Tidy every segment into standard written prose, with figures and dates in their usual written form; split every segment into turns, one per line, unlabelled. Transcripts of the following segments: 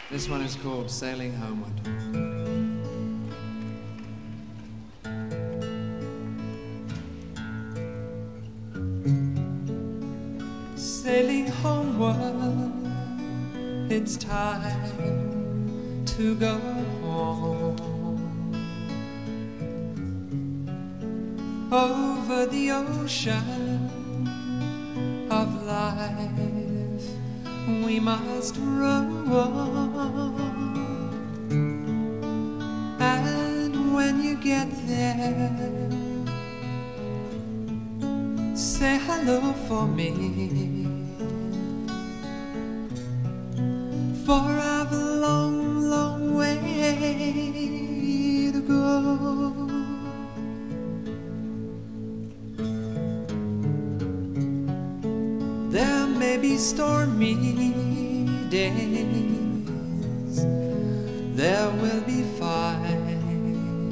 This one is called Sailing Homeward. Sailing homeward, it's time to go home. Over the ocean of life we must roam, and when you get there, say hello for me. For I've a long, long way to go. There may be stormy days, there will be fight,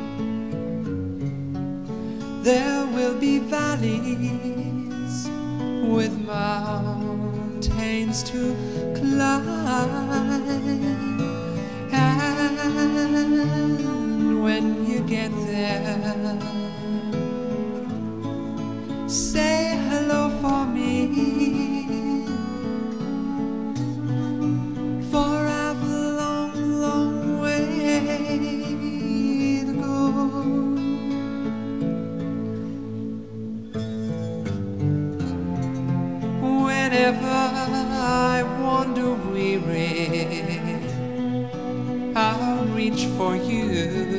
there will be valleys with mountains to climb, and when you get there, say hello for me. For I've a long, long way to go. Whenever I wander weary, I'll reach for you.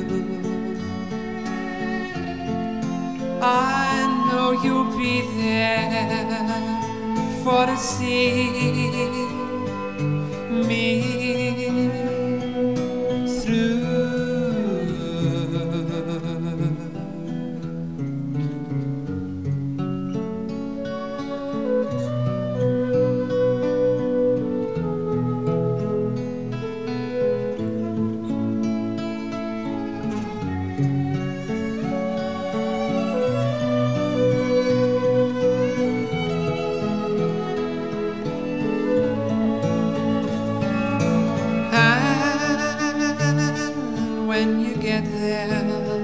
I know you'll be there for to see me through. When you get there,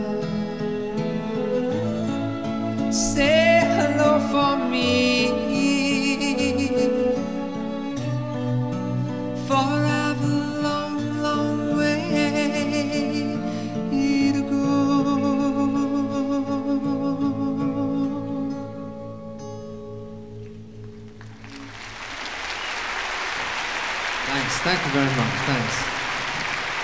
say hello for me. For I've a long, long way to go. Thanks, thank you very much, thanks.